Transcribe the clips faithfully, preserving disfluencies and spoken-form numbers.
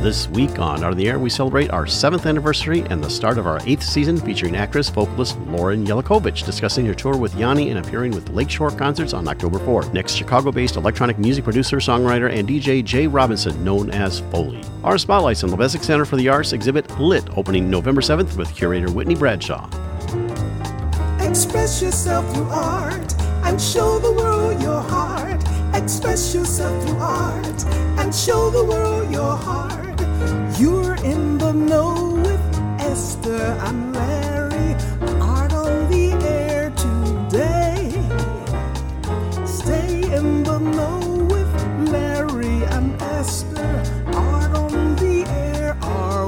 This week on Art on the Air, we celebrate our seventh anniversary and the start of our eighth season featuring actress, vocalist Lauren Yelakovich, discussing her tour with Yanni and appearing with Lakeshore Concerts on October fourth. Next, Chicago-based electronic music producer, songwriter, and D J Jay Robinson, known as Foley. Our spotlights on Lebesnick Center for the Arts exhibit Lit, opening November seventh with curator Whitney Bradshaw. Express yourself through art and show the world your heart. Express yourself through art and show the world your heart. You're in the know with Esther and Larry. Art on the air today. Stay in the know with Larry and Esther. Art on the air our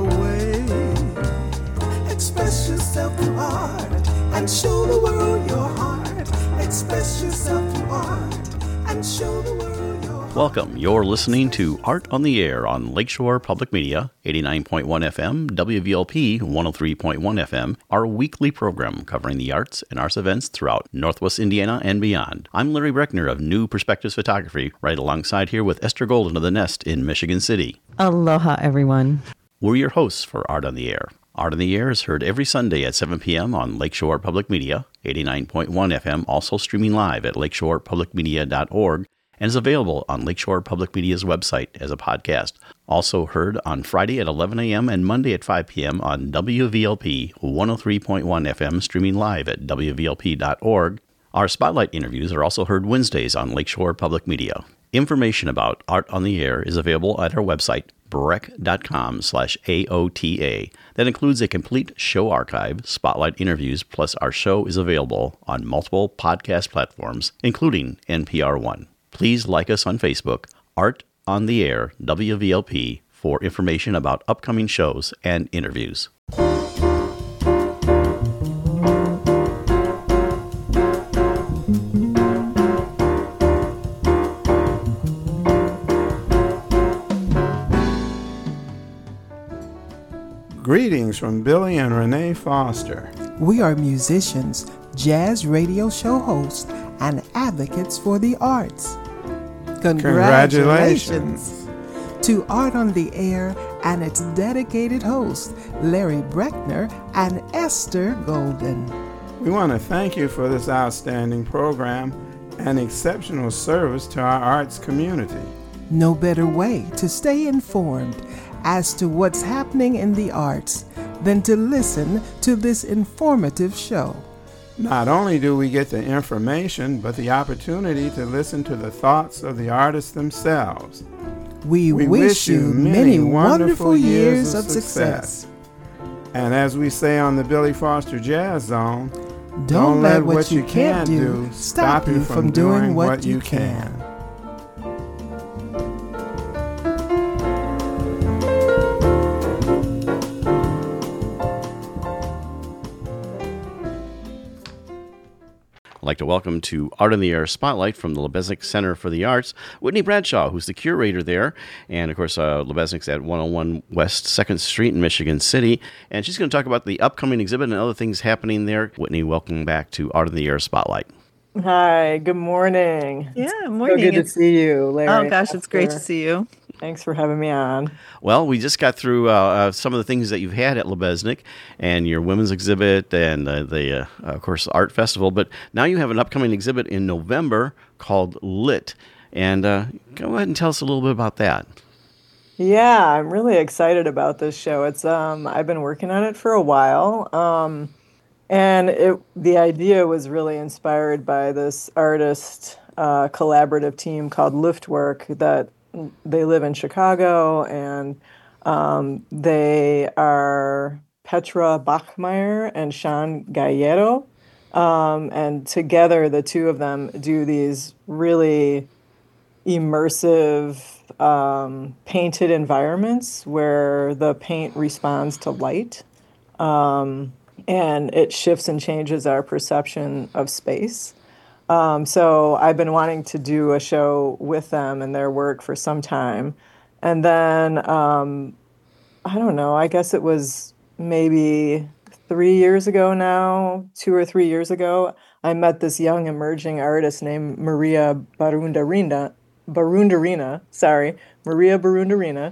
way. Express yourself through art and show the world your heart. Express yourself through art and show the world your heart. Welcome. You're listening to Art on the Air on Lakeshore Public Media, eighty-nine point one F M, W V L P one oh three point one F M, our weekly program covering the arts and arts events throughout Northwest Indiana and beyond. I'm Larry Breckner of New Perspectives Photography, right alongside here with Esther Golden of The Nest in Michigan City. Aloha, everyone. We're your hosts for Art on the Air. Art on the Air is heard every Sunday at seven p.m. on Lakeshore Public Media, eighty-nine point one F M, also streaming live at lakeshore public media dot org, and is available on Lakeshore Public Media's website as a podcast. Also heard on Friday at eleven a.m. and Monday at five p.m. on W V L P one oh three point one F M, streaming live at w v l p dot org. Our Spotlight interviews are also heard Wednesdays on Lakeshore Public Media. Information about Art on the Air is available at our website, breck.com slash AOTA. That includes a complete show archive, spotlight interviews, plus our show is available on multiple podcast platforms, including N P R One. Please like us on Facebook, Art on the Air, W V L P, for information about upcoming shows and interviews. Greetings from Billy and Renee Foster. We are musicians, jazz radio show hosts, and advocates for the arts. Congratulations to Art on the Air and its dedicated hosts, Larry Breckner and Esther Golden. We want to thank you for this outstanding program and exceptional service to our arts community. No better way to stay informed as to what's happening in the arts than to listen to this informative show. Not only do we get the information, but the opportunity to listen to the thoughts of the artists themselves. We, we wish, wish you many wonderful years of success. success. And as we say on the Billy Foster Jazz Zone, don't, don't let what, what you can't do stop you from doing what you can. I'd like to welcome to Art on the Air Spotlight from the Lebesnick Center for the Arts, Whitney Bradshaw, who's the curator there. And, of course, uh, Lebesnick's at one oh one West second Street in Michigan City. And she's going to talk about the upcoming exhibit and other things happening there. Whitney, welcome back to Art on the Air Spotlight. Hi, good morning. Yeah, morning. So good it's, to see you, Larry. Oh, gosh, it's great to see you. Thanks for having me on. Well, we just got through uh, uh, some of the things that you've had at Lebesnick and your women's exhibit and uh, the, uh, of course, art festival. But now you have an upcoming exhibit in November called Lit. And uh, go ahead and tell us a little bit about that. Yeah, I'm really excited about this show. It's um, I've been working on it for a while. Um, and it, the idea was really inspired by this artist uh, collaborative team called Liftwork that they live in Chicago, and um, they are Petra Bachmeier and Sean Galleto. Um, and together, the two of them do these really immersive um, painted environments where the paint responds to light. Um, and it shifts and changes our perception of space. Um, so I've been wanting to do a show with them and their work for some time. And then, um, I don't know, I guess it was maybe three years ago now, two or three years ago, I met this young emerging artist named Maria Barundarina, Barundarina, sorry, Maria Barundarina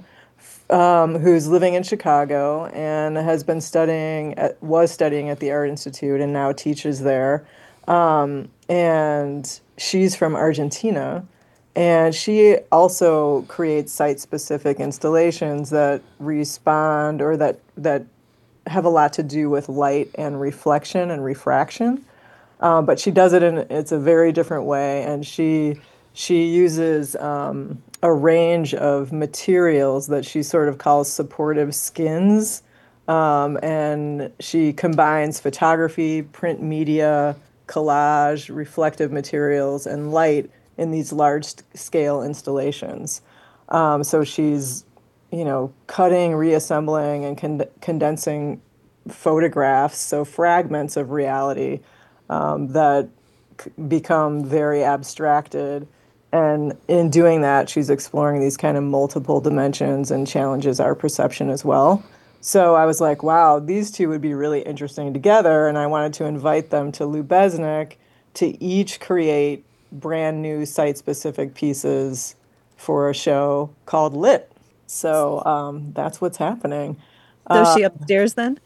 um, who's living in Chicago and has been studying, at, was studying at the Art Institute and now teaches there. Um, and she's from Argentina. And she also creates site-specific installations that respond or that, that have a lot to do with light and reflection and refraction. Uh, but she does it in it's a very different way, and she she uses um, a range of materials that she sort of calls supportive skins, um, and she combines photography, print media, collage, reflective materials, and light in these large-scale installations. Um, so she's, you know, cutting, reassembling, and con- condensing photographs, so fragments of reality um, that c- become very abstracted. And in doing that, she's exploring these kind of multiple dimensions and challenges our perception as well. So I was like, wow, these two would be really interesting together. And I wanted to invite them to Lubeznik to each create brand new site-specific pieces for a show called Lit. So um, that's what's happening. So is Uh, she upstairs then?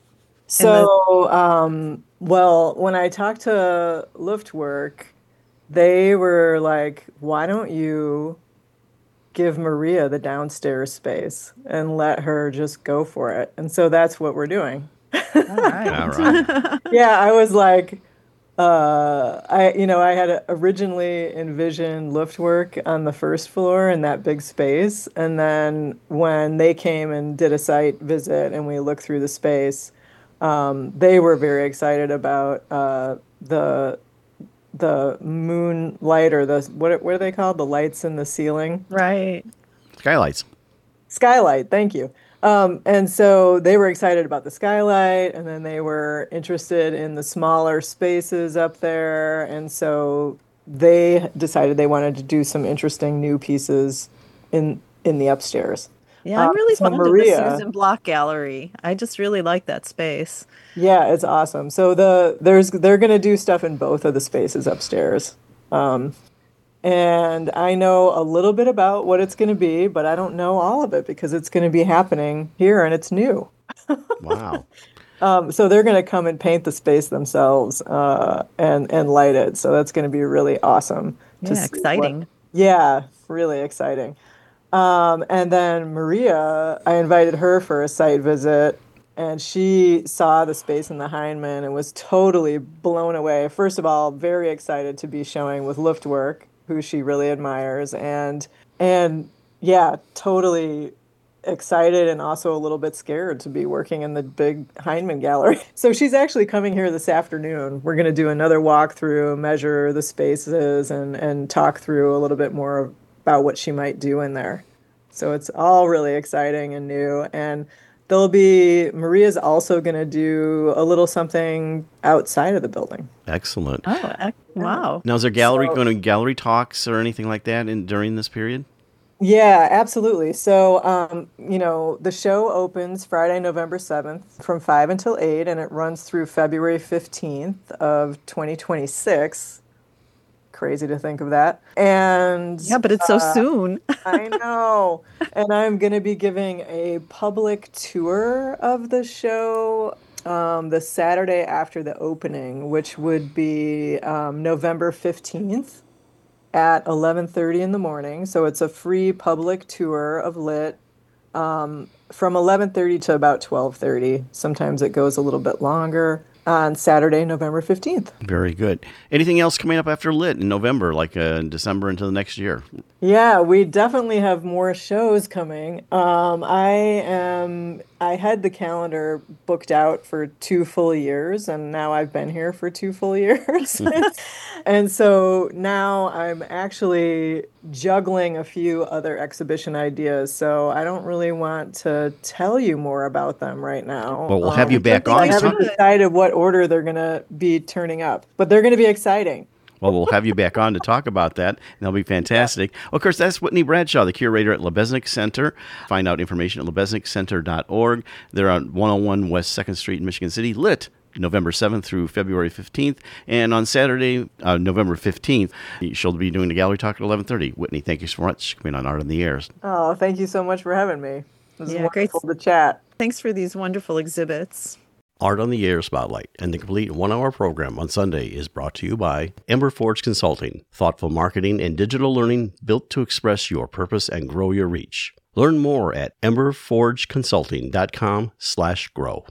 so, um, well, when I talked to Luftwerk, they were like, why don't you give Maria the downstairs space and let her just go for it? And so that's what we're doing. All right. All right. Yeah, I was like, uh, I, you know, I had originally envisioned Luftwerk on the first floor in that big space. And then when they came and did a site visit and we looked through the space, um, they were very excited about uh, the the moonlight or the, what, what are they called? The lights in the ceiling? Right. Skylights. Skylight, thank you. Um, and so they were excited about the skylight, and then they were interested in the smaller spaces up there. And so they decided they wanted to do some interesting new pieces in in the upstairs. Yeah, I'm Uh, really so fond of Maria- the Susan Block Gallery. I just really like that space. Yeah, it's awesome. So the there's they're going to do stuff in both of the spaces upstairs. Um, and I know a little bit about what it's going to be, but I don't know all of it because it's going to be happening here and it's new. Wow. Um, so they're going to come and paint the space themselves uh, and and light it. So that's going to be really awesome. to Yeah, see what- exciting. yeah, really exciting. Um, and then Maria, I invited her for a site visit, and she saw the space in the Heinemann and was totally blown away. First of all, very excited to be showing with Luftwerk, who she really admires, and and yeah, totally excited and also a little bit scared to be working in the big Heinemann gallery. So she's actually coming here this afternoon. We're going to do another walkthrough, measure the spaces, and and talk through a little bit more about what she might do in there. So it's all really exciting and new. And there'll be, Maria's also going to do a little something outside of the building. Excellent. Oh, ec- wow. Now, is there gallery So- going to gallery talks or anything like that in during this period? Yeah, absolutely. So, um, you know, the show opens Friday, November seventh from five until eight, and it runs through February fifteenth of twenty twenty-six. Crazy to think of that. And Yeah, but it's so uh, soon. I know. And I'm going to be giving a public tour of the show um, the Saturday after the opening, which would be um, November fifteenth at eleven thirty in the morning. So it's a free public tour of Lit um, from eleven thirty to about twelve thirty. Sometimes it goes a little bit longer. On Saturday, November fifteenth. Very good. Anything else coming up after Lit in November, like uh, in December into the next year? Yeah, we definitely have more shows coming. Um, I am. I had the calendar booked out for two full years, and now I've been here for two full years. And so now I'm actually juggling a few other exhibition ideas. So I don't really want to tell you more about them right now. Well, we'll have you Um, back I on. to haven't talk- decided what order they're going to be turning up, but they're going to be exciting. Well, we'll have you back on to talk about that, and that'll be fantastic. Of course, that's Whitney Bradshaw, the curator at Lubeznik Center. Find out information at lubeznik center dot org. They're on one oh one West second Street in Michigan City. Lit November seventh through February fifteenth. And on Saturday, uh, November fifteenth, she'll be doing the gallery talk at eleven thirty. Whitney, thank you so much for coming on Art on the Air. Oh, thank you so much for having me. It was Yeah, great. wonderful to chat. Thanks for these wonderful exhibits. Art on the Air Spotlight and the complete one-hour program on Sunday is brought to you by Ember Forge Consulting, thoughtful marketing and digital learning built to express your purpose and grow your reach. Learn more at emberforgeconsulting.com slash grow.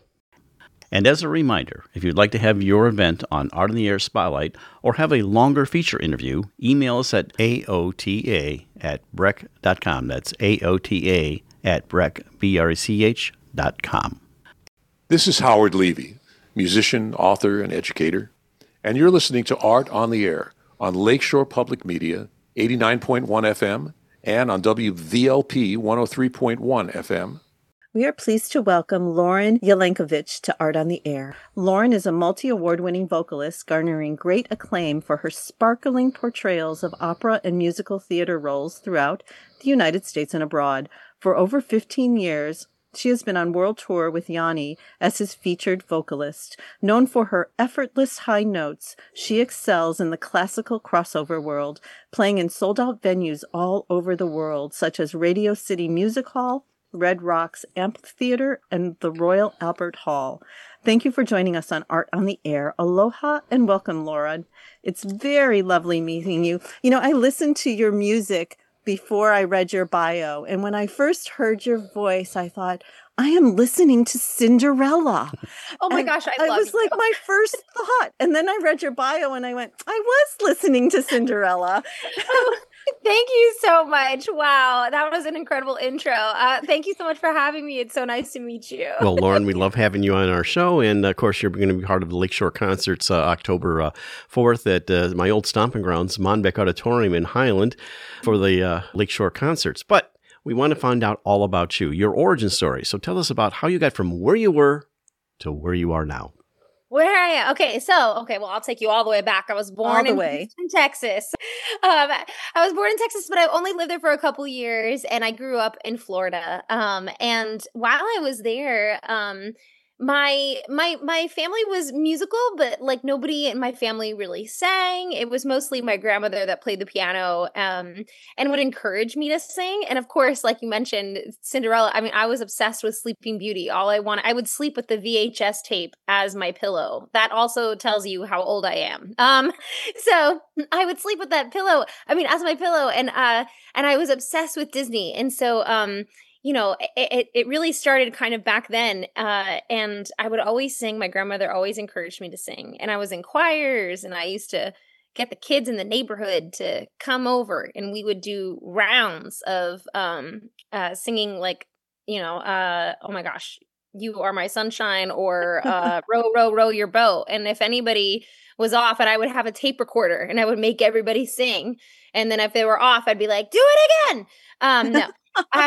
And as a reminder, if you'd like to have your event on Art on the Air Spotlight or have a longer feature interview, email us at A O T A at breck dot com. That's A O T A at breck, B R E C H dot com. This is Howard Levy, musician, author, and educator, and you're listening to Art on the Air on Lakeshore Public Media, eighty-nine point one F M, and on W V L P one oh three point one F M. We are pleased to welcome Lauren Jelenkovich to Art on the Air. Lauren is a multi-award-winning vocalist, garnering great acclaim for her sparkling portrayals of opera and musical theater roles throughout the United States and abroad. For over fifteen years, she has been on world tour with Yanni as his featured vocalist. Known for her effortless high notes, she excels in the classical crossover world, playing in sold-out venues all over the world, such as Radio City Music Hall, Red Rocks Amphitheater, and the Royal Albert Hall. Thank you for joining us on Art on the Air. Aloha and welcome, Lauren. It's very lovely meeting you. You know, I listened to your music before I read your bio. And when I first heard your voice, I thought, I am listening to Cinderella. Oh my and gosh, I it love was you. like my first thought. And then I read your bio and I went, I was listening to Cinderella. Oh, thank you so much. Wow, that was an incredible intro. Uh, thank you so much for having me. It's so nice to meet you. Well, Lauren, we love having you on our show. And of course, you're going to be part of the Lakeshore Concerts uh, October uh, fourth at uh, my old stomping grounds, Monbeck Auditorium in Highland, for the uh, Lakeshore Concerts. But we want to find out all about you, your origin story. So tell us about how you got from where you were to where you are now. Where I am? Okay, so, okay, well, I'll take you all the way back. I was born All the in way. Houston, Texas. Um, I was born in Texas, but I only lived there for a couple years, and I grew up in Florida. Um, and while I was there, um, my my my family was musical, but like nobody in my family really sang. It was mostly my grandmother that played the piano um, and would encourage me to sing. And of course, like you mentioned, Cinderella. I mean, I was obsessed with Sleeping Beauty. All I wanted, I would sleep with the V H S tape as my pillow. That also tells you how old I am. Um, so I would sleep with that pillow. I mean, as my pillow, and uh, and I was obsessed with Disney. And so, um. you know, it, it really started kind of back then. Uh, and I would always sing. My grandmother always encouraged me to sing. And I was in choirs, and I used to get the kids in the neighborhood to come over, and we would do rounds of um, uh, singing, like, you know, uh, oh my gosh, You Are My Sunshine, or uh, Row, Row, Row Your Boat. And if anybody was off, and I would have a tape recorder, and I would make everybody sing. And then if they were off, I'd be like, do it again. Um, no. uh,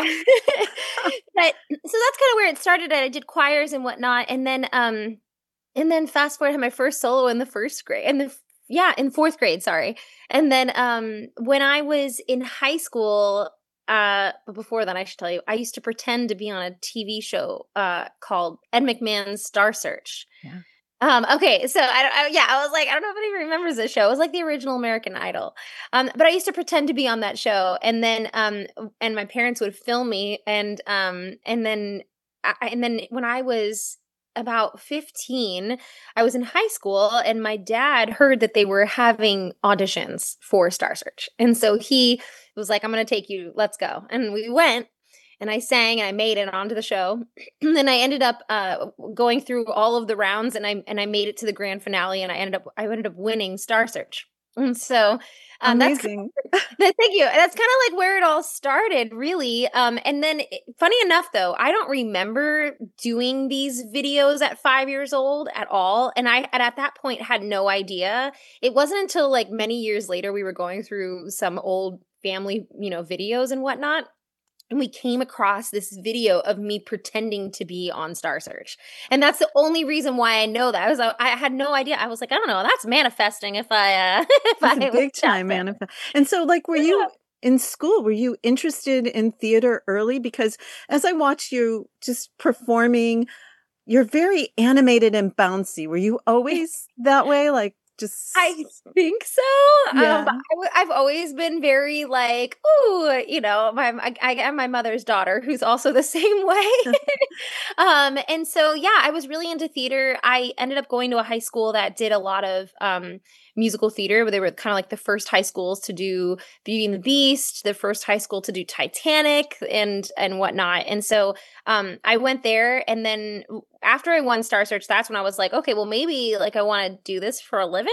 but so that's kind of where it started. I did choirs and whatnot, and then um, and then fast forward, I had my first solo in the first grade, and the yeah, in fourth grade, sorry. And then um, when I was in high school, uh, but before that, I should tell you, I used to pretend to be on a T V show uh called Ed McMahon's Star Search. Yeah. Um, okay, so I, I, yeah, I was like, I don't know if anybody remembers this show. It was like the original American Idol. Um, but I used to pretend to be on that show, and then, um, and my parents would film me, and, um, and then, I, and then when I was about fifteen, I was in high school, and my dad heard that they were having auditions for Star Search, and so he was like, "I'm going to take you. Let's go." And we went. And I sang, and I made it onto the show. And then I ended up uh, going through all of the rounds, and I and I made it to the grand finale, and I ended up I ended up winning Star Search. And so um, that's Amazing. thank you. That's kind of like where it all started, really. Um, and then, funny enough, though, I don't remember doing these videos at five years old at all. And I, and at that point, had no idea. It wasn't until like many years later we were going through some old family, you know, videos and whatnot. And we came across this video of me pretending to be on Star Search. And that's the only reason why I know that. I was, I had no idea. I was like, I don't know, that's manifesting if I, uh, if That's I a big time manifest. And so, like, were you in school, were you interested in theater early? Because as I watched you just performing you're very animated and bouncy. Were you always that way? Like just I think so. Yeah. Um, I w- I've always been very like, ooh, you know, my I, I am my mother's daughter, who's also the same way. um, and so yeah, I was really into theater. I ended up going to a high school that did a lot of um musical theater, where they were kind of like the first high schools to do Beauty and the Beast, the first high school to do Titanic and and whatnot. And so um, I went there, and then after I won Star Search, that's when I was like, okay, well maybe like I want to do this for a living.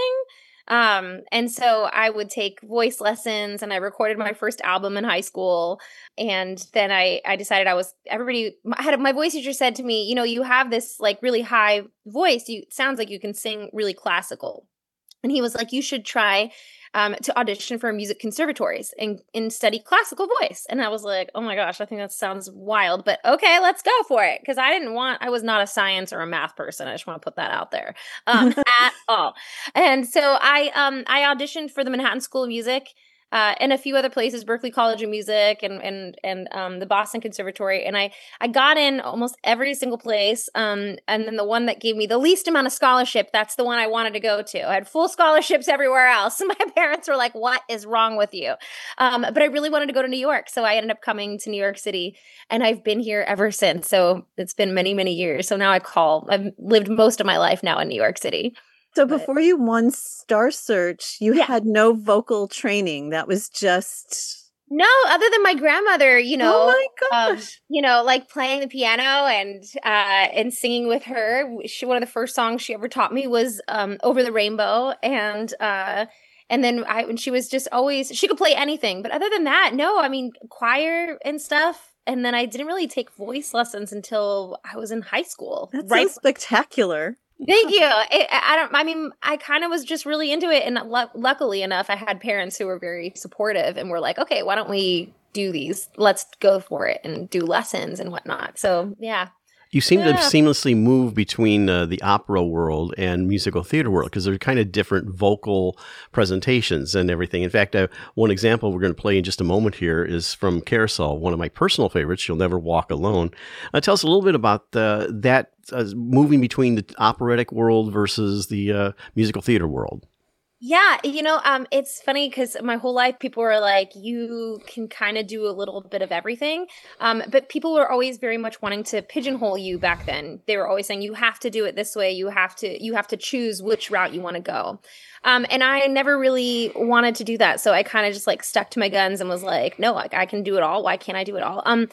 Um, and so I would take voice lessons, and I recorded my first album in high school. And then I, I decided I was, everybody I had, my voice teacher said to me, you know, you have this like really high voice. You, it sounds like you can sing really classical. And he was like, you should try um, to audition for music conservatories and, and study classical voice. And I was like, oh my gosh, I think that sounds wild, but okay, let's go for it. Because I didn't want, I was not a science or a math person. I just want to put that out there um, at all. And so I, um, I auditioned for the Manhattan School of Music. Uh, and a few other places, Berklee College of Music and and and um, the Boston Conservatory, and I I got in almost every single place. Um, and then the one that gave me the least amount of scholarship, that's the one I wanted to go to. I had full scholarships everywhere else. My parents were like, "What is wrong with you?" Um, but I really wanted to go to New York, so I ended up coming to New York City, and I've been here ever since. So it's been many many years. So now I call. I've lived most of my life now in New York City. So before you won Star Search, you Yeah. had no vocal training. That was just No, other than my grandmother, you know, oh my um, gosh. you know, like playing the piano and uh, and singing with her. She one of the first songs she ever taught me was um, "Over the Rainbow," and uh, and then I when she was just always she could play anything. But other than that, no, I mean choir and stuff. And then I didn't really take voice lessons until I was in high school. That's right. so spectacular. Thank you. I, I don't. I mean, I kind of was just really into it, and lu- luckily enough, I had parents who were very supportive and were like, "Okay, why don't we do these? Let's go for it and do lessons and whatnot." So, yeah. You seem Yeah. to seamlessly move between uh, the opera world and musical theater world because they're kind of different vocal presentations and everything. In fact, uh, one example we're going to play in just a moment here is from Carousel, one of my personal favorites, You'll Never Walk Alone. Uh, tell us a little bit about uh, that uh, moving between the operatic world versus the uh, musical theater world. Yeah, you know, um, it's funny because my whole life people were like, you can kind of do a little bit of everything. Um, but people were always very much wanting to pigeonhole you back then. They were always saying, you have to do it this way. You have to, you have to choose which route you want to go. Um, and I never really wanted to do that. So I kind of just like stuck to my guns and was like, no, like I can do it all. Why can't I do it all? Um,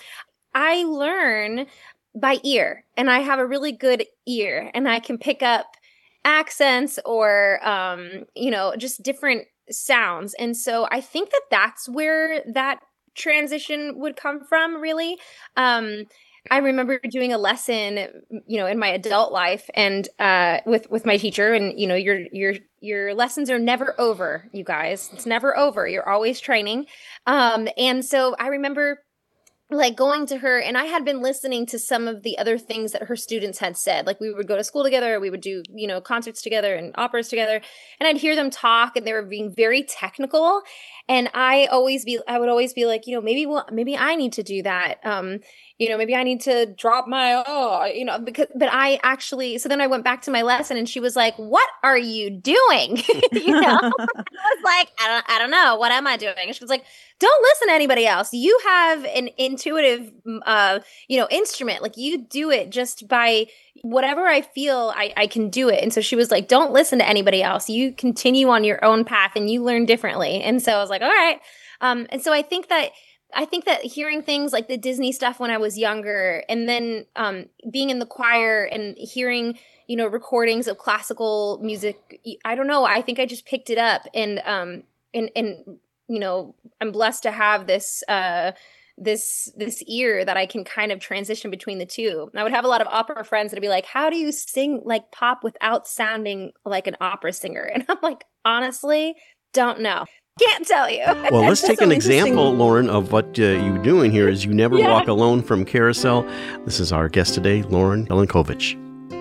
I learn by ear, and I have a really good ear, and I can pick up accents or um you know just different sounds. And so I think that that's where that transition would come from, really. um I remember doing a lesson, you know, in my adult life and uh with with my teacher, and you know your your your lessons are never over, you guys. It's never over. You're always training. Um and so I remember like going to her, and I had been listening to some of the other things that her students had said. Like we would go to school together, we would do, you know, concerts together and operas together, and I'd hear them talk, and they were being very technical. And I always be, I would always be like, you know, maybe, well, maybe I need to do that. Um, you know, maybe I need to drop my, oh, you know, because, but I actually, so then I went back to my lesson, and she was like, what are you doing? you know, I was like, I don't, I don't know. What am I doing? And she was like, don't listen to anybody else. You have an intuitive, uh, you know, instrument. Like you do it just by whatever I feel, I, I can do it. And so she was like, don't listen to anybody else. You continue on your own path and you learn differently. And so I was like, all right. Um, and so I think that, I think that hearing things like the Disney stuff when I was younger, and then um, being in the choir and hearing, you know, recordings of classical music, I don't know. I think I just picked it up, and, um, and, and, you know, I'm blessed to have this, uh, this, this ear that I can kind of transition between the two. I would have a lot of opera friends that'd be like, how do you sing like pop without sounding like an opera singer? And I'm like, honestly, don't know. Can't tell you. Well, let's take an example, Lauren, of what uh, you're doing here is You Never Yeah. Walk Alone from Carousel. This is our guest today, Lauren Jelenkovich.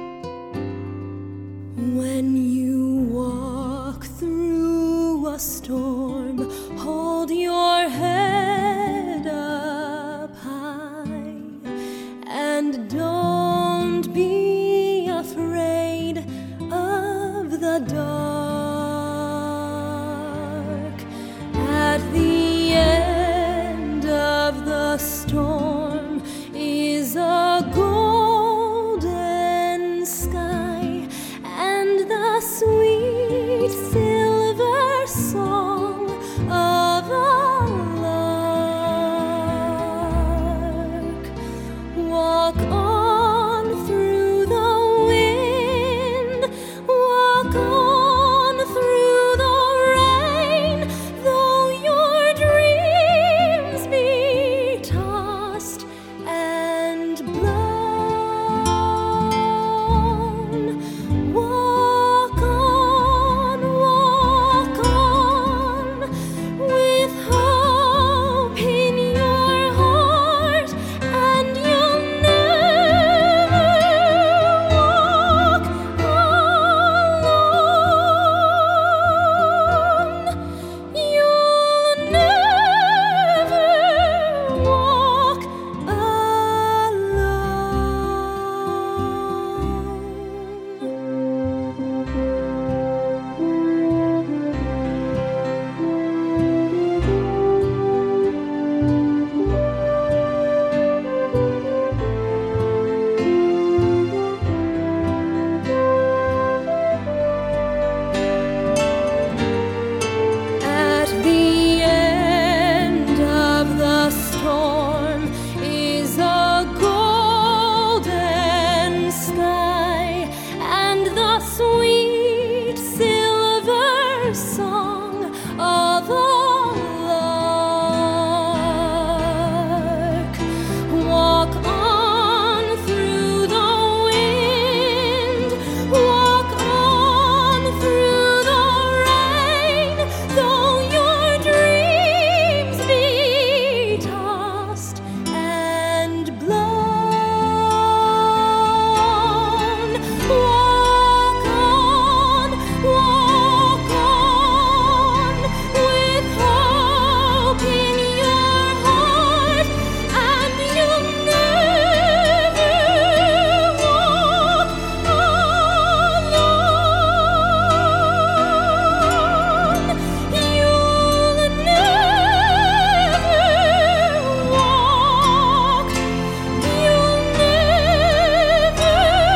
When you walk through a storm, hold your head up high and don't be Walk on through the wind, walk on through the rain, though your dreams be tossed and blown. Walk on, walk on, with hope in your heart, and you'll never walk alone. You'll never walk At the end of the storm is a golden sky, and the sweet silver song of a lark. Walk on through the wind, walk on through the rain, though your dreams be tossed and blown. Walk on, walk on, with hope in your heart, and you'll never walk alone. You'll never walk, you'll never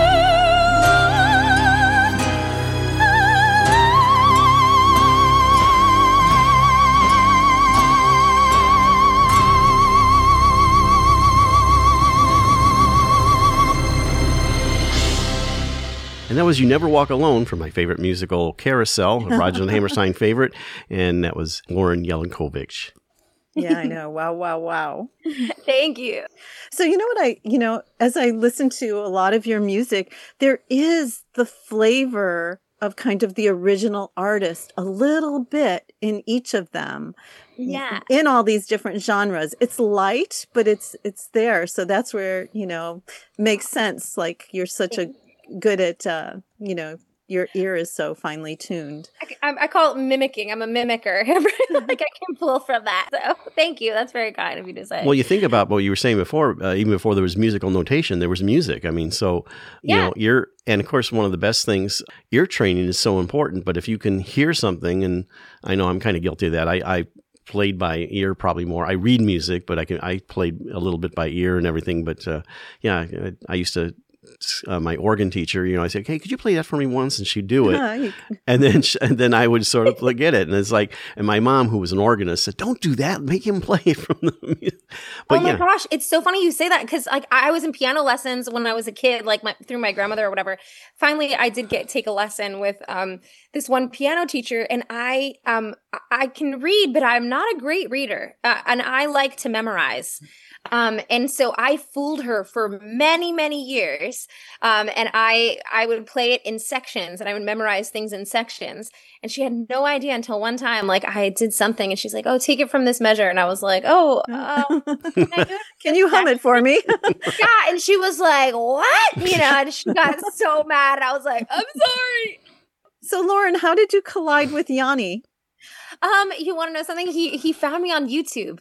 And that was You Never Walk Alone from my favorite musical, Carousel, a Rodgers and Hammerstein favorite. And that was Lauren Jelenkovich. Yeah, I know. Wow, wow, wow. Thank you. So, you know what I, you know, as I listen to a lot of your music, there is the flavor of kind of the original artist a little bit in each of them. Yeah. In all these different genres. It's light, but it's it's there. So that's where, you know, makes sense. Like you're such a good at, uh, you know, your ear is so finely tuned. I, I call it mimicking. I'm a mimicker. Like I can pull from that. So thank you. That's very kind of you to say. Well, you think about what you were saying before, uh, even before there was musical notation, there was music. I mean, so, you Yeah. know, you're, and of course, one of the best things, ear training is so important, but if you can hear something, and I know I'm kind of guilty of that, I, I played by ear probably more. I read music, but I can, I played a little bit by ear and everything. But uh, yeah, I, I used to, Uh, my organ teacher, you know, I said, "Hey, could you play that for me once?" And she'd do it, and then sh- and then I would sort of get it. And it's like, and my mom, who was an organist, said, "Don't do that. Make him play it from the." music. But oh my yeah. gosh, it's so funny you say that because like I was in piano lessons when I was a kid, like my, through my grandmother or whatever. Finally, I did get take a lesson with um, this one piano teacher, and I um I can read, but I'm not a great reader, uh, and I like to memorize. Um, and so I fooled her for many, many years. Um, and I, I would play it in sections and I would memorize things in sections. And she had no idea until one time, like I did something and she's like, "Oh, take it from this measure." And I was like, "Oh, uh, can, I do it can you hum it for me?" Yeah. And she was like, "What?" You know, and she got so mad. I was like, "I'm sorry." So Lauren, how did you collide with Yanni? Um, you want to know something? He, he found me on YouTube.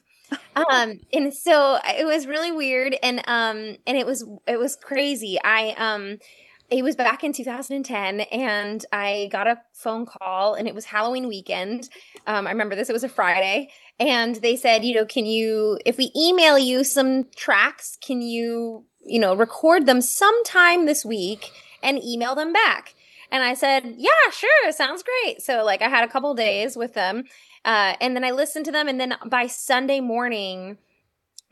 um and so it was really weird and um and it was it was crazy. I um it was back in two thousand ten and I got a phone call and it was Halloween weekend. um I remember this, it was a Friday, and they said, you know, can you, if we email you some tracks, can you, you know, record them sometime this week and email them back? And I said, yeah, sure, sounds great. So like I had a couple days with them. Uh, and then I listened to them. And then by Sunday morning,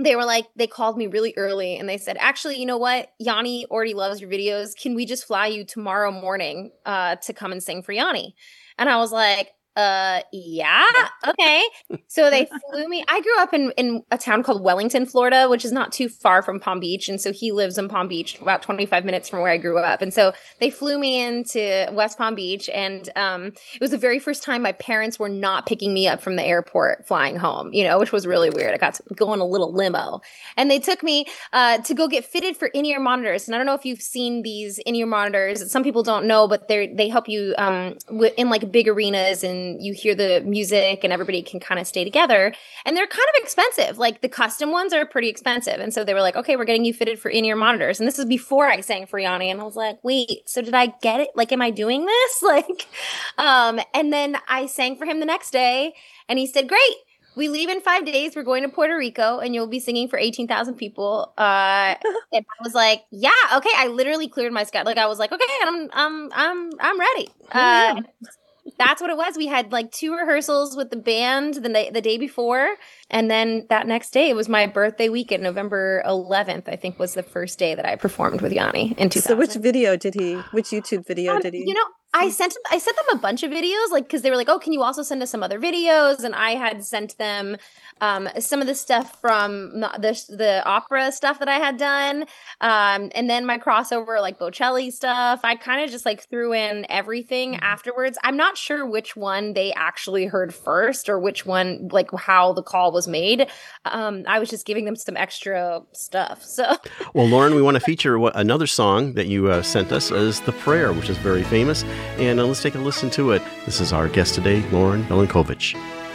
they were like, they called me really early and they said, actually, you know what? Yanni already loves your videos. Can we just fly you tomorrow morning uh, to come and sing for Yanni? And I was like, uh, yeah, okay. So they flew me. I grew up in, in a town called Wellington, Florida, which is not too far from Palm Beach. And so he lives in Palm Beach, about twenty-five minutes from where I grew up. And so they flew me into West Palm Beach. And um, it was the very first time my parents were not picking me up from the airport flying home, you know, which was really weird. I got to go in a little limo. And they took me uh, to go get fitted for in-ear monitors. And I don't know if you've seen these in-ear monitors. Some people don't know, but they they help you um, w- in like big arenas, and you hear the music and everybody can kind of stay together. And they're kind of expensive. Like the custom ones are pretty expensive. And so they were like, okay, we're getting you fitted for in-ear monitors. And this is before I sang for Yanni. And I was like, wait, so did I get it? Like, am I doing this? Like, um, and then I sang for him the next day and he said, great. We leave in five days. We're going to Puerto Rico and you'll be singing for eighteen thousand people. Uh, and I was like, yeah, okay. I literally cleared my schedule. Like I was like, okay, I'm, I'm, I'm, I'm ready. Uh, That's what it was. We had like two rehearsals with the band the, na- the day before. And then that next day, it was my birthday weekend, November eleventh, I think was the first day that I performed with Yanni in two thousand. So which video did he, which YouTube video um, did he? You know, I sent I sent them a bunch of videos, like, because they were like, oh, can you also send us some other videos? And I had sent them um, some of the stuff from the the opera stuff that I had done. Um, and then my crossover, like Bocelli stuff. I kind of just like threw in everything afterwards. I'm not sure which one they actually heard first or which one, like how the call was made. Um, I was just giving them some extra stuff. So, well, Lauren, we want to feature what, another song that you uh, sent us is The Prayer, which is very famous. And uh, let's take a listen to it. This is our guest today, Lauren Jelenkovich.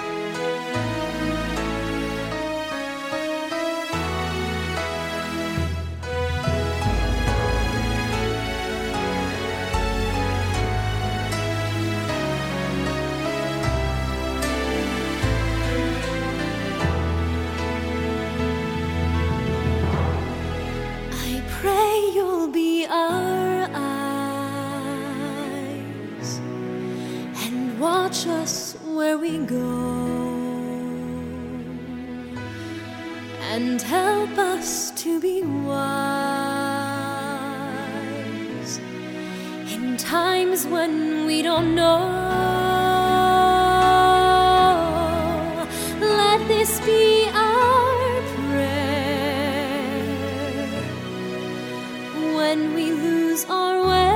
I pray you'll be our eyes and watch us where we go and help us to be wise in times when we don't know. Let this be our prayer when we lose our way.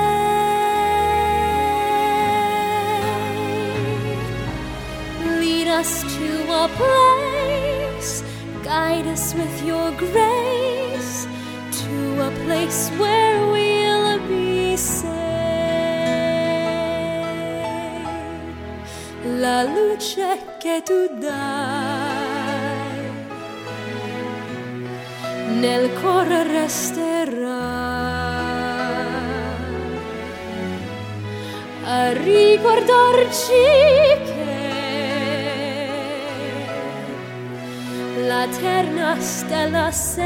Lead us to a place, guide us with your grace, to a place where we'll be safe. La luce che tu dai nel cuore resterà a ricordarci che la terna stella sei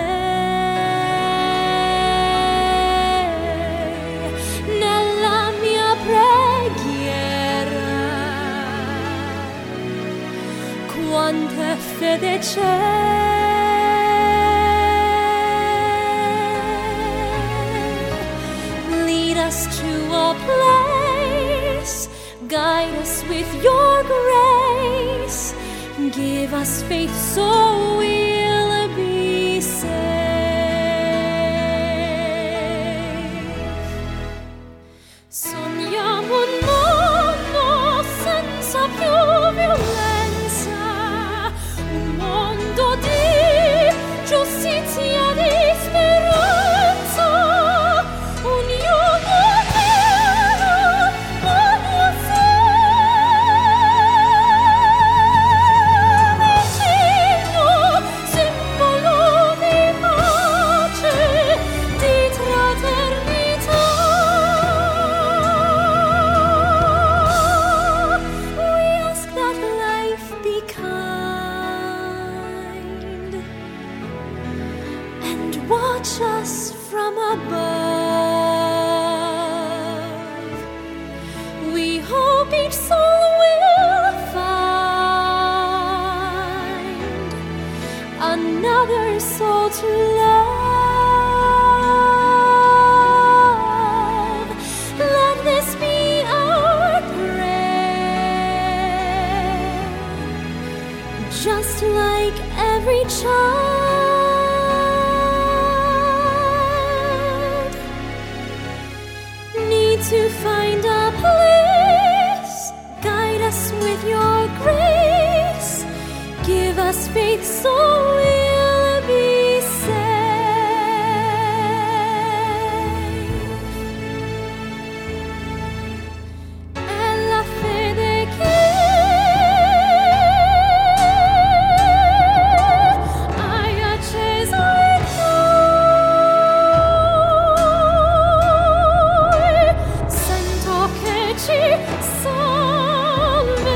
nella mia preghiera. Quanta fede c'è. Lead us to a place, guide us with your grace, give us faith so we'll be safe. Sogniamo un mondo senza più violenza, un mondo di giustizia, di speranza, unione vera, voglio vicino, to find a place. Guide us with your grace. Give us faith so we'll be safe. And la fede che hai acceso in noi, sento che ci salverà.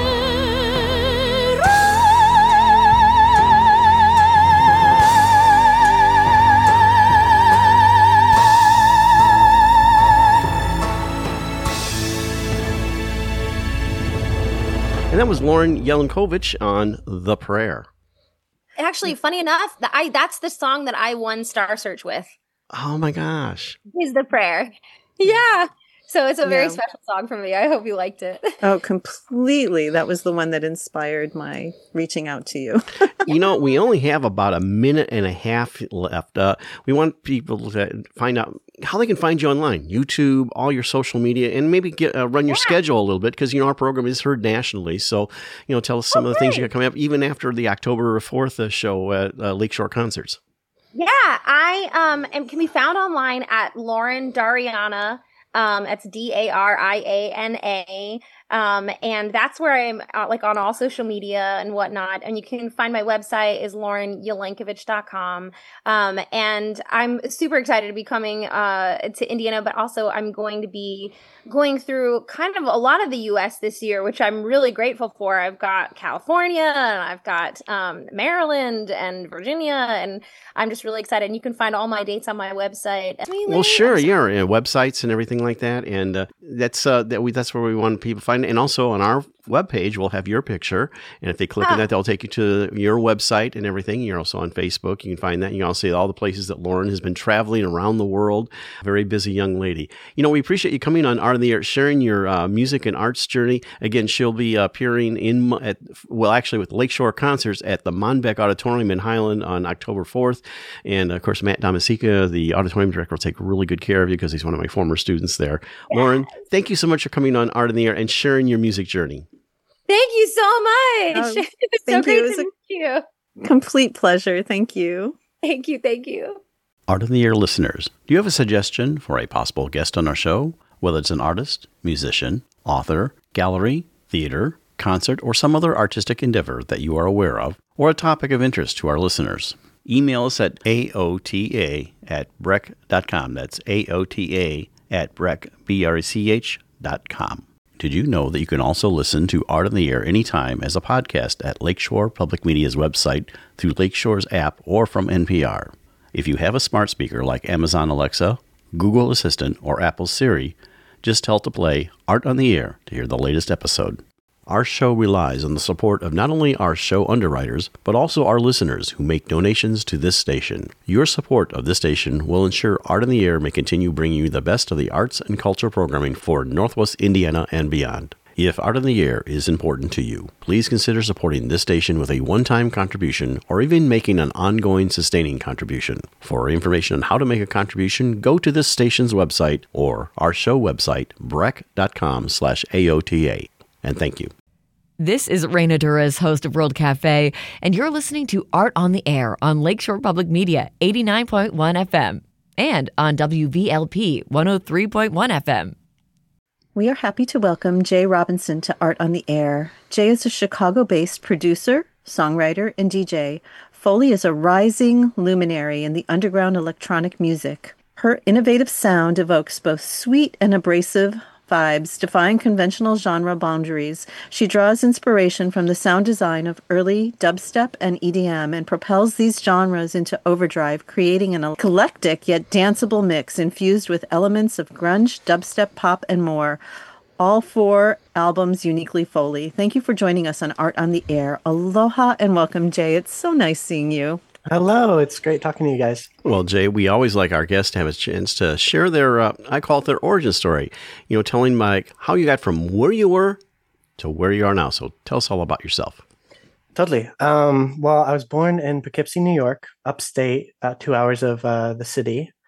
And that was Lauren Jelenkovich on The Prayer. Actually, funny enough, that I that's the song that I won Star Search with. Oh my gosh. Is The Prayer. Yeah. So it's a very Yeah. special song for me. I hope you liked it. Oh, completely. That was the one that inspired my reaching out to you. You know, we only have about a minute and a half left. Uh, we want people to find out how they can find you online, YouTube, all your social media, and maybe get uh, run your Yeah. schedule a little bit because, you know, our program is heard nationally. So, you know, tell us some of the things you got coming up, even after the October fourth uh, show at uh, Lakeshore Concerts. Yeah, I um am, can be found online at Lauren Dariana. Um, that's D A R I A N A. Um, and that's where I'm uh, like on all social media and whatnot. And you can find my website is lauren jelenkovich dot com. Um, and I'm super excited to be coming uh, to Indiana, but also I'm going to be going through kind of a lot of the U S this year, which I'm really grateful for. I've got California and I've got um, Maryland and Virginia, and I'm just really excited. And you can find all my dates on my website. Well, sure, yeah, yeah, websites and everything like that, and uh, that's uh, that we that's where we want people to find it. And also on our webpage, we'll have your picture, and if they click Ah. on that, they'll take you to your website and everything. You're also on Facebook. You can find that. You can also see all the places that Lauren has been traveling around the world. Very busy young lady. You know, we appreciate you coming on Art of the Air, sharing your uh, music and arts journey. Again, she'll be appearing in at well, actually with Lakeshore Concerts at the Monbeck Auditorium in Highland on October fourth, and of course, Matt Domasica, the auditorium director, will take really good care of you because he's one of my former students there. Lauren, thank you so much for coming on Art of the Air and sharing your music journey. Thank you so much. Oh, It's so thank you. great It was to a- meet you. Complete pleasure. Thank you. Thank you. Thank you. Art of the Air listeners, do you have a suggestion for a possible guest on our show? Whether it's an artist, musician, author, gallery, theater, concert, or some other artistic endeavor that you are aware of, or a topic of interest to our listeners, email us at A O T A at brech dot com. That's A O T A at brech, B R E C H dot com. Did you know that you can also listen to Art on the Air anytime as a podcast at Lakeshore Public Media's website, through Lakeshore's app, or from N P R? If you have a smart speaker like Amazon Alexa, Google Assistant, or Apple Siri, just tell to play Art on the Air to hear the latest episode. Our show relies on the support of not only our show underwriters, but also our listeners who make donations to this station. Your support of this station will ensure Art on the Air may continue bringing you the best of the arts and culture programming for Northwest Indiana and beyond. If Art on the Air is important to you, please consider supporting this station with a one-time contribution or even making an ongoing sustaining contribution. For information on how to make a contribution, go to this station's website or our show website, brech dot com slash A O T A. And thank you. This is Raina Duras, host of World Cafe, and you're listening to Art on the Air on Lakeshore Public Media, eighty-nine point one F M, and on W V L P one oh three point one F M. We are happy to welcome Jay Robinson to Art on the Air. Jay is a Chicago-based producer, songwriter, and D J. Foley is a rising luminary in the underground electronic music. Her innovative sound evokes both sweet and abrasive vibes, defying conventional genre boundaries. She draws inspiration from the sound design of early dubstep and E D M and propels these genres into overdrive, creating an eclectic yet danceable mix infused with elements of grunge, dubstep, pop, and more. All four albums uniquely Foley. Thank you for joining us on Art on the Air. Aloha and welcome, Jay. It's so nice seeing you. Hello, it's great talking to you guys. Well, Jay, we always like our guests to have a chance to share their, uh, I call it their origin story, you know, telling Mike how you got from where you were to where you are now. So tell us all about yourself. Totally. Um, well, I was born in Poughkeepsie, New York, upstate, about two hours of uh, the city.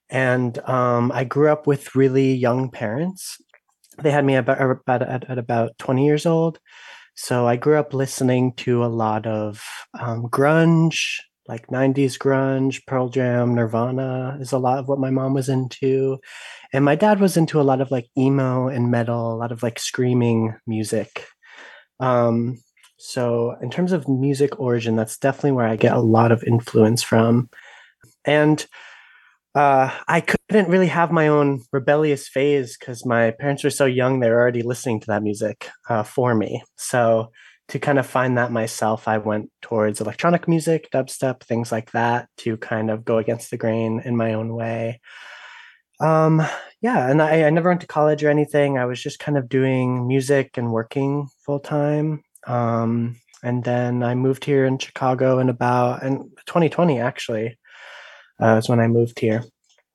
And um, I grew up with really young parents. They had me about, about at, at about twenty years old. So I grew up listening to a lot of um, grunge, like nineties grunge, Pearl Jam, Nirvana is a lot of what my mom was into. And my dad was into a lot of like emo and metal, a lot of like screaming music. Um, so in terms of music origin, that's definitely where I get a lot of influence from. And uh, I couldn't really have my own rebellious phase because my parents were so young, they were already listening to that music uh, for me. So to kind of find that myself, I went towards electronic music, dubstep, things like that, to kind of go against the grain in my own way. Um, yeah, and I, I never went to college or anything. I was just kind of doing music and working full time. Um, and then I moved here in Chicago in about in twenty twenty, actually, uh, is when I moved here.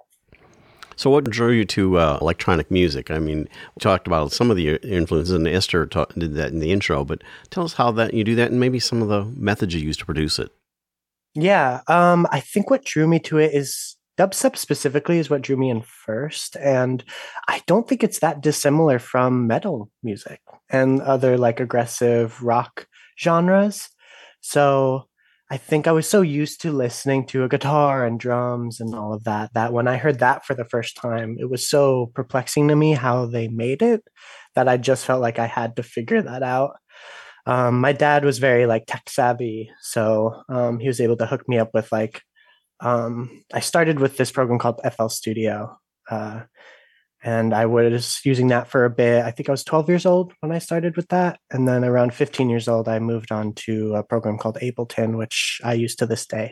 So what drew you to uh, electronic music? I mean, we talked about some of the influences, and Esther ta- did that in the intro, but tell us how that you do that and maybe some of the methods you use to produce it. Yeah, um, I think what drew me to it is dubstep specifically is what drew me in first. And I don't think it's that dissimilar from metal music and other like aggressive rock genres. So I think I was so used to listening to a guitar and drums and all of that, that when I heard that for the first time, it was so perplexing to me how they made it that I just felt like I had to figure that out. Um, my dad was very like tech savvy. So um, he was able to hook me up with like, um, I started with this program called F L Studio. Uh, and I was using that for a bit. I think I was twelve years old when I started with that. And then around fifteen years old, I moved on to a program called Ableton, which I use to this day.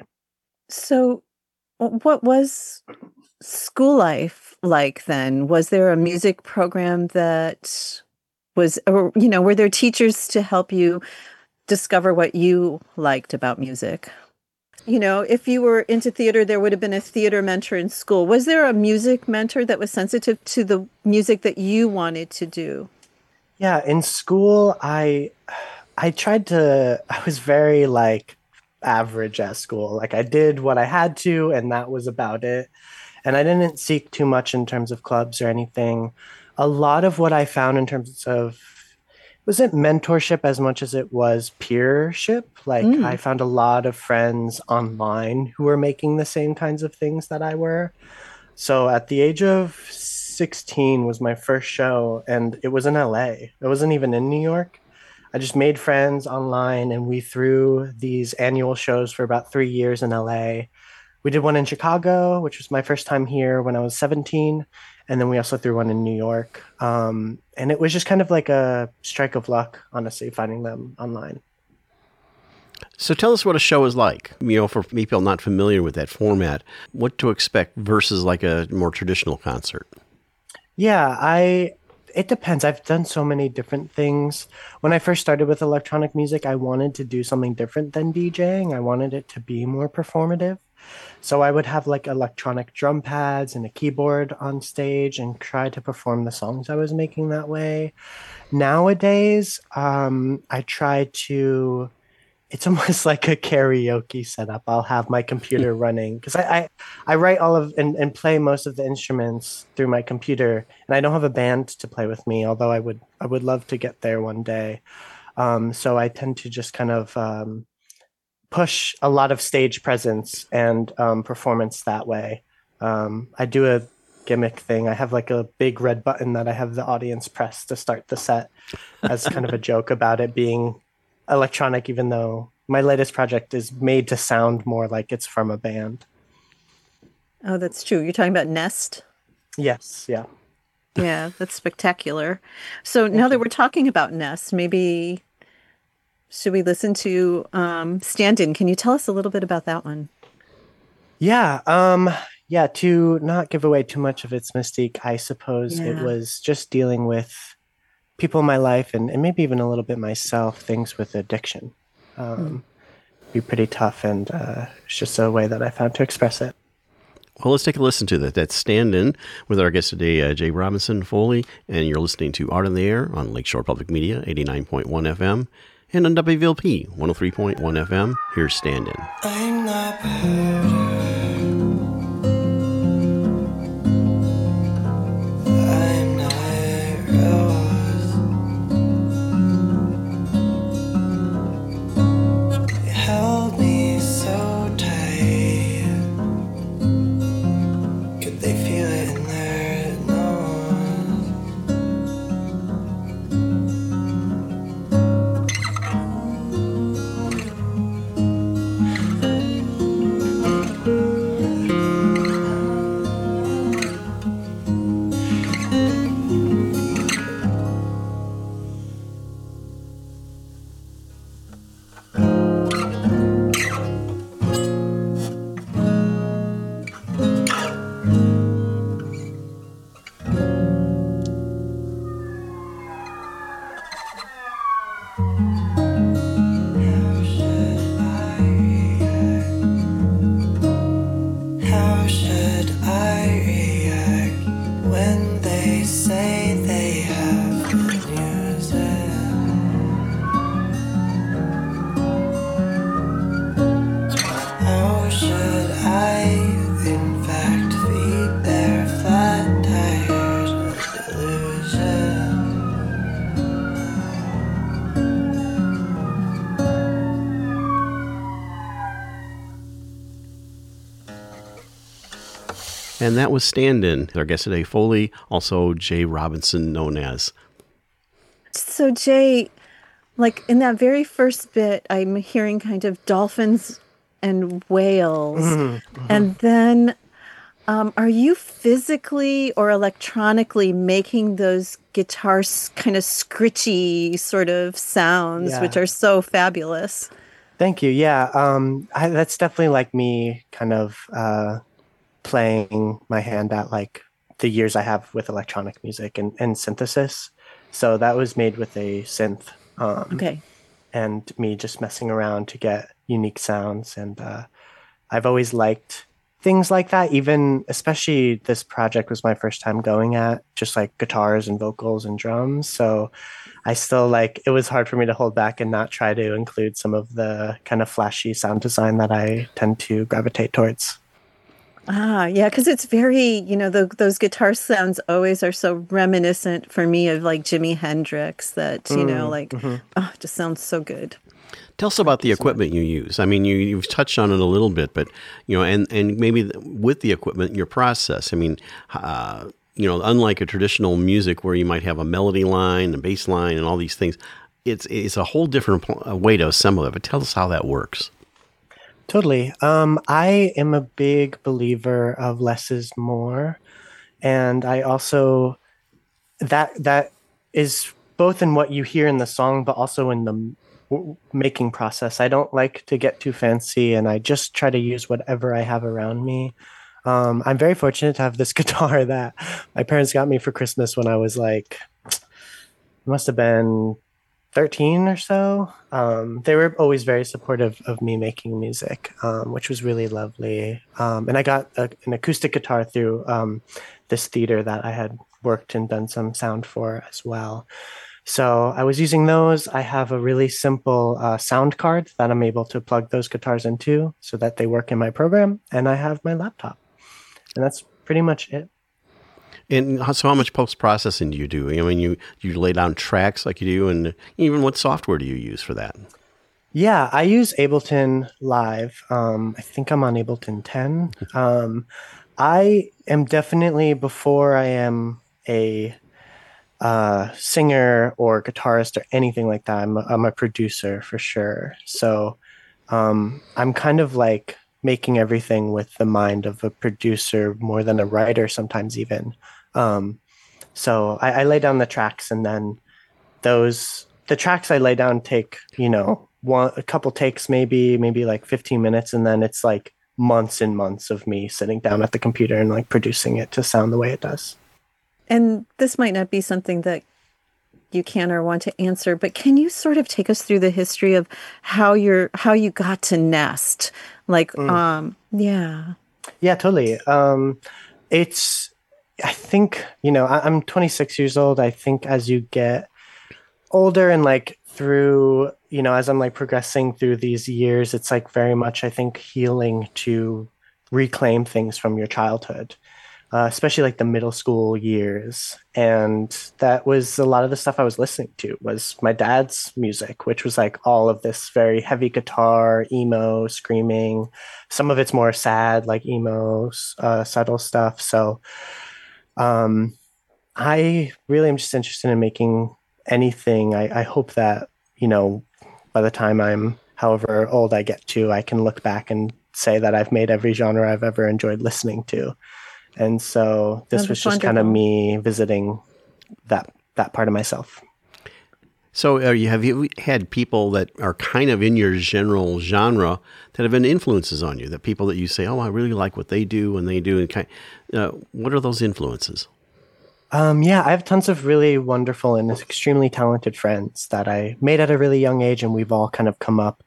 So what was school life like then? Was there a music program that was, or, you know, were there teachers to help you discover what you liked about music? You know, if you were into theater, there would have been a theater mentor in school. Was there a music mentor that was sensitive to the music that you wanted to do? Yeah, in school, I I tried to, I was very like average at school. Like I did what I had to, and that was about it. And I didn't seek too much in terms of clubs or anything. A lot of what I found in terms of wasn't mentorship as much as it was peership. Like mm. I found a lot of friends online who were making the same kinds of things that I were. So at the age of sixteen was my first show, and it was in L A. It wasn't even in New York. I just made friends online, and we threw these annual shows for about three years in L A. We did one in Chicago, which was my first time here when I was seventeen. And then we also threw one in New York. Um, and it was just kind of like a strike of luck, honestly, finding them online. So tell us what a show is like, you know, for people not familiar with that format, what to expect versus like a more traditional concert. Yeah, I, it depends. I've done so many different things. When I first started with electronic music, I wanted to do something different than DJing. I wanted it to be more performative. So I would have like electronic drum pads and a keyboard on stage and try to perform the songs I was making that way. Nowadays, um, I try to, it's almost like a karaoke setup. I'll have my computer running because I, I, I write all of and, and play most of the instruments through my computer, and I don't have a band to play with me, although I would I would love to get there one day. Um, so I tend to just kind of um, push a lot of stage presence and um, performance that way. Um, I do a gimmick thing. I have like a big red button that I have the audience press to start the set as kind of a joke about it being electronic, even though my latest project is made to sound more like it's from a band. Oh, that's true. You're talking about Nest? Yes, yeah. Yeah, that's spectacular. So now that we're talking about Nest, maybe should we listen to um, Stand-In? Can you tell us a little bit about that one? Yeah, um, yeah, to not give away too much of its mystique, I suppose yeah. It was just dealing with people in my life and, and maybe even a little bit myself, things with addiction. Um, mm. Be pretty tough, and uh, it's just a way that I found to express it. Well, let's take a listen to that. That's Stand-In with our guest today, uh, Jay Robinson Foley, and you're listening to Art on the Air on Lakeshore Public Media, eighty-nine point one F M, and on W V L P, one oh three point one F M. Here's Stand-In. I'm not perfect. And that was Stand-In. Our guest today, Foley, also Jay Robinson, known as. So, Jay, like in that very first bit, I'm hearing kind of dolphins and whales. Mm-hmm. And then um, are you physically or electronically making those guitar kind of scritchy sort of sounds, yeah. which are so fabulous? Thank you. Yeah, um, I, that's definitely like me kind of uh, playing my hand at like the years I have with electronic music and, and synthesis. So that was made with a synth. Um, okay. And me just messing around to get unique sounds. And uh, I've always liked things like that, even especially this project was my first time going at just like guitars and vocals and drums. So I still like, it was hard for me to hold back and not try to include some of the kind of flashy sound design that I tend to gravitate towards. Ah, yeah, because it's very, you know, the, those guitar sounds always are so reminiscent for me of like Jimi Hendrix that, you mm, know, like, mm-hmm. oh, it just sounds so good. Tell us about the equipment you use. I mean, you, you've touched on it a little bit, but, you know, and, and maybe with the equipment, your process. I mean, uh, you know, unlike a traditional music where you might have a melody line, a bass line, and all these things, it's it's a whole different way to assemble it. But tell us how that works. Totally. Um, I am a big believer of less is more. And I also, that that is both in what you hear in the song, but also in the w- making process. I don't like to get too fancy, and I just try to use whatever I have around me. Um, I'm very fortunate to have this guitar that my parents got me for Christmas when I was like, it must have been thirteen or so. Um, they were always very supportive of me making music, um, which was really lovely. Um, and I got a, an acoustic guitar through um, this theater that I had worked and done some sound for as well. So I was using those. I have a really simple uh, sound card that I'm able to plug those guitars into so that they work in my program. And I have my laptop. And that's pretty much it. And so how much post-processing do you do? I mean, you, you lay down tracks like you do, and even what software do you use for that? Yeah, I use Ableton Live. Um, I think I'm on Ableton ten. Um, I am definitely, before I am a uh, singer or guitarist or anything like that, I'm a, I'm a producer for sure. So um, I'm kind of like making everything with the mind of a producer more than a writer sometimes even. Um, so I, I lay down the tracks, and then those, the tracks I lay down take, you know, one, a couple takes, maybe, maybe like fifteen minutes. And then it's like months and months of me sitting down at the computer and like producing it to sound the way it does. And this might not be something that you can or want to answer, but can you sort of take us through the history of how you're, how you got to Nest? Like, mm. um, yeah. Yeah, totally. Um, it's, I think, you know, I, I'm twenty-six years old. I think as you get older and like through, you know, as I'm like progressing through these years, it's like very much, I think, healing to reclaim things from your childhood, uh, especially like the middle school years. And that was a lot of the stuff I was listening to was my dad's music, which was like all of this very heavy guitar, emo, screaming. Some of it's more sad, like emo, uh, subtle stuff. So um, I really am just interested in making anything. I, I hope that, you know, by the time I'm however old I get to, I can look back and say that I've made every genre I've ever enjoyed listening to. And so this That was is just kind of me visiting that that part of myself. So uh, you, have you had people that are kind of in your general genre that have been influences on you, that people that you say, oh, I really like what they do and they do. And kind uh, what are those influences? Um, yeah, I have tons of really wonderful and extremely talented friends that I made at a really young age, and we've all kind of come up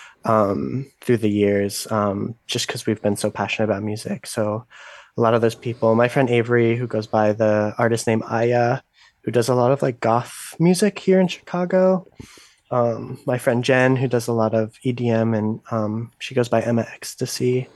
um, through the years um, just because we've been so passionate about music. So a lot of those people, my friend Avery, who goes by the artist name Aya, who does a lot of like goth music here in Chicago. Um, my friend Jen, who does a lot of E D M, and um, she goes by Emma Ecstasy.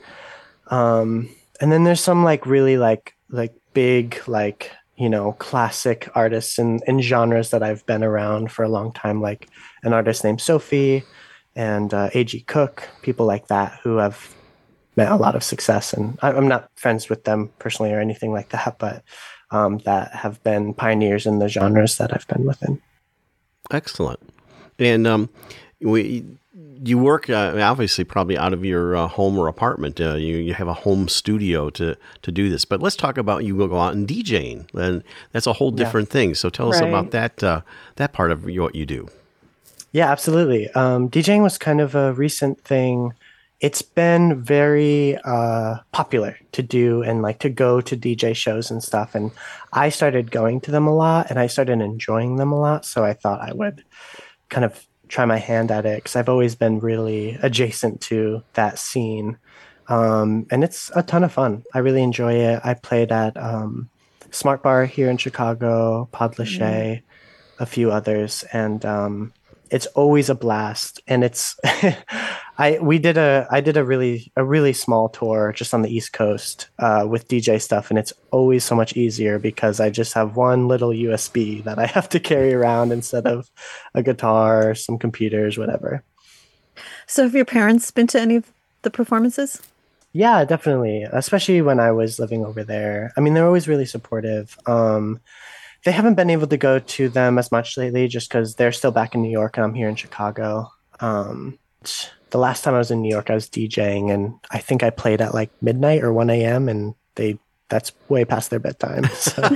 Um, and then there's some like really like like big like, you know, classic artists and, and genres that I've been around for a long time, like an artist named Sophie and uh, A G Cook, people like that who have met a lot of success. And I, I'm not friends with them personally or anything like that, but um, that have been pioneers in the genres that I've been within. Excellent. And um, we, you work uh, obviously probably out of your uh, home or apartment. Uh, you you have a home studio to to do this. But let's talk about you go out and DJing, and that's a whole different yeah. thing. So tell us right. about that uh, that part of what you do. Yeah, absolutely. Um, DJing was kind of a recent thing. It's been very uh, popular to do and like to go to D J shows and stuff. And I started going to them a lot, and I started enjoying them a lot. So I thought I would kind of try my hand at it because I've always been really adjacent to that scene. Um, and it's a ton of fun. I really enjoy it. I played at um, Smart Bar here in Chicago, Pod Lache, mm. a few others. And um, it's always a blast. And it's, I, we did a, I did a really, a really small tour just on the East Coast uh, with D J stuff. And it's always so much easier because I just have one little U S B that I have to carry around instead of a guitar, some computers, whatever. So have your parents been to any of the performances? Yeah, definitely. Especially when I was living over there. I mean, they're always really supportive. Um, they haven't been able to go to them as much lately just because they're still back in New York and I'm here in Chicago. Um, the last time I was in New York, I was DJing, and I think I played at like midnight or one a.m. and they that's way past their bedtime. So,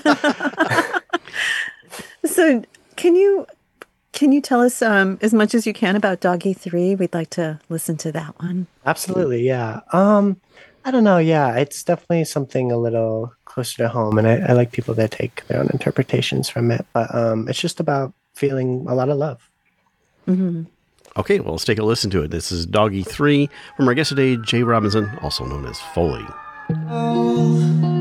so can you can you tell us um, as much as you can about Doggy three? We'd like to listen to that one. Absolutely, yeah. Um, I don't know. Yeah, it's definitely something a little closer to home, and I, I like people that take their own interpretations from it. But um, it's just about feeling a lot of love. Mm-hmm. Okay, well, let's take a listen to it. This is Doggy three from our guest today, Jay Robinson, also known as Foley. Oh.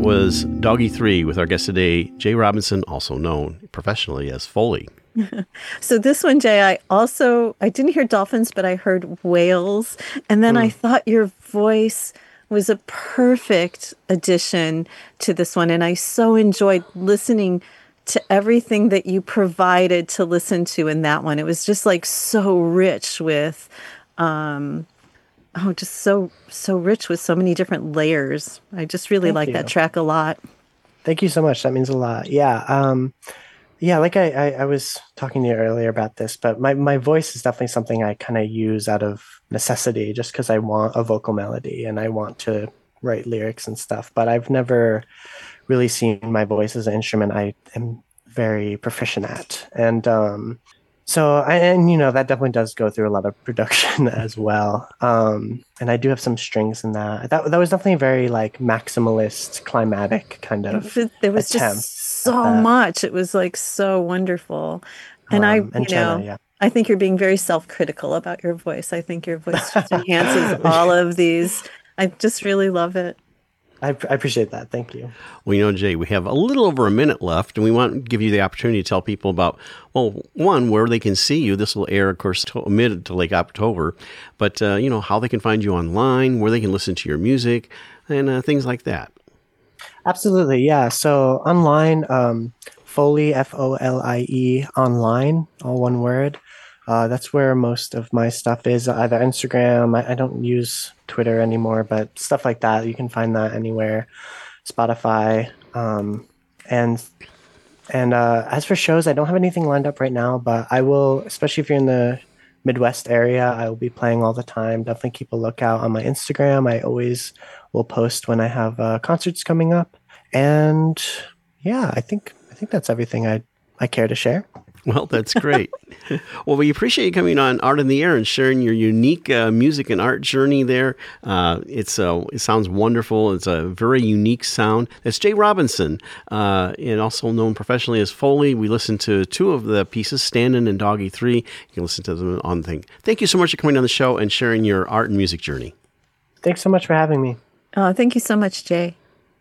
that was Doggy three with our guest today, Jay Robinson, also known professionally as Foley. So this one, Jay, I also, I didn't hear dolphins, but I heard whales. And then mm. I thought your voice was a perfect addition to this one. And I so enjoyed listening to everything that you provided to listen to in that one. It was just like so rich with, um, oh, just so, so rich with so many different layers. I just really like that track a lot. Thank you so much. That means a lot. Yeah. Um, Yeah, like I, I, I was talking to you earlier about this, but my, my voice is definitely something I kind of use out of necessity just because I want a vocal melody and I want to write lyrics and stuff. But I've never really seen my voice as an instrument I am very proficient at. And um, so, I, and you know, that definitely does go through a lot of production as well. Um, and I do have some strings in that. That, that was definitely very like maximalist, climatic kind of There was attempt. just so much. It was like so wonderful. And um, I, you and Jenna, know, yeah. I think you're being very self-critical about your voice. I think your voice just enhances all of these. I just really love it. I, I appreciate that. Thank you. Well, you know, Jay, we have a little over a minute left, and we want to give you the opportunity to tell people about, well, one, where they can see you. This will air, of course, to, mid to late October, but, uh, you know, how they can find you online, where they can listen to your music, and uh, things like that. Absolutely, yeah. So online, um, Folie, F O L I E, online, all one word. Uh, that's where most of my stuff is, either Instagram. I, I don't use Twitter anymore, but stuff like that, you can find that anywhere. Spotify. Um, and and uh, as for shows, I don't have anything lined up right now, but I will, especially if you're in the Midwest area, I will be playing all the time. Definitely keep a lookout on my Instagram. I always will post when I have uh, concerts coming up. And yeah, I think I think that's everything I I care to share. Well, that's great. Well, we appreciate you coming on Art on the Air and sharing your unique uh, music and art journey there. Uh, it's uh, it sounds wonderful. It's a very unique sound. That's Jay Robinson, uh, and also known professionally as Foley. We listened to two of the pieces, Standin' and Doggy three. You can listen to them on the thing. Thank you so much for coming on the show and sharing your art and music journey. Thanks so much for having me. Oh, thank you so much, Jay.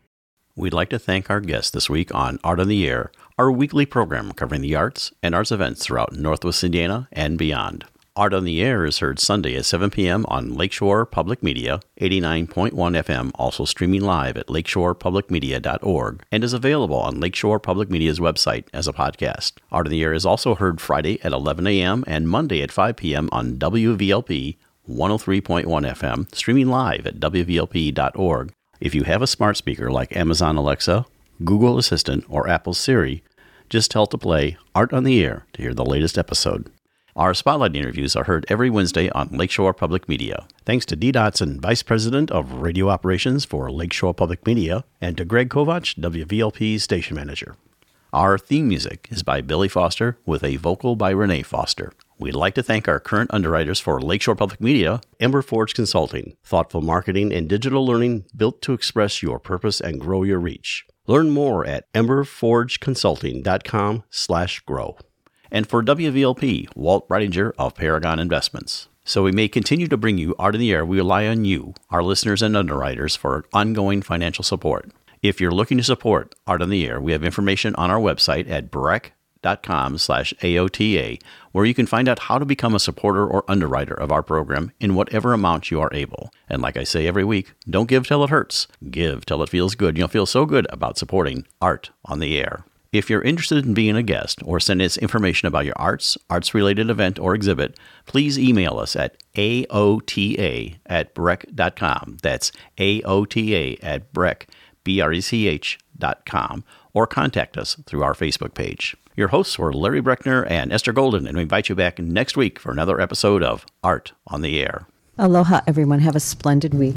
We'd like to thank our guest this week on Art on the Air, our weekly program covering the arts and arts events throughout Northwest Indiana and beyond. Art on the Air is heard Sunday at seven p.m. on Lakeshore Public Media, eighty-nine point one F M, also streaming live at lakeshore public media dot org, and is available on Lakeshore Public Media's website as a podcast. Art on the Air is also heard Friday at eleven a.m. and Monday at five p.m. on W V L P one oh three point one F M, streaming live at w v l p dot org. If you have a smart speaker like Amazon Alexa, Google Assistant, or Apple Siri, just tell it to play Art on the Air to hear the latest episode. Our Spotlight interviews are heard every Wednesday on Lakeshore Public Media. Thanks to Dee Dotson, Vice President of Radio Operations for Lakeshore Public Media, and to Greg Kovach, W V L P's Station Manager. Our theme music is by Billy Foster with a vocal by Renee Foster. We'd like to thank our current underwriters for Lakeshore Public Media, Ember Forge Consulting, thoughtful marketing and digital learning built to express your purpose and grow your reach. Learn more at ember forge consulting dot com slash grow. And for W V L P, Walt Breidinger of Paragon Investments. So we may continue to bring you Art in the Air, we rely on you, our listeners and underwriters, for ongoing financial support. If you're looking to support Art on the Air, we have information on our website at brec dot com slash A O T A, where you can find out how to become a supporter or underwriter of our program in whatever amount you are able. And like I say every week, don't give till it hurts. Give till it feels good. You'll feel so good about supporting Art on the Air. If you're interested in being a guest or send us information about your arts, arts-related event, or exhibit, please email us at A O T A at brec dot com. That's A O T A at brec, B R E C H dot com, or contact us through our Facebook page. Your hosts were Larry Breckner and Esther Golden, and we invite you back next week for another episode of Art on the Air. Aloha, everyone. Have a splendid week.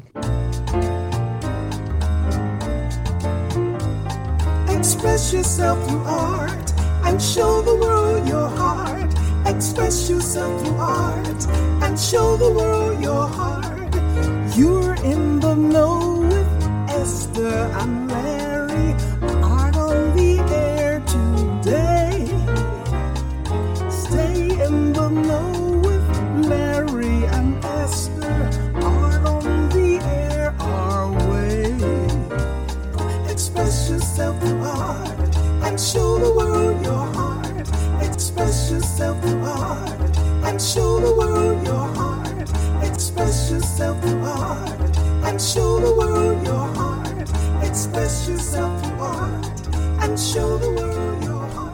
Express yourself through art and show the world your heart. Express yourself through art and show the world your heart. You're in the know with Esther and Larry. Art on the Air today. Stay in the know with Larry and Esther. Art on the Air our way. Express and show the world your heart. Express yourself through art and show the world your heart. Express yourself through art and show the world your heart.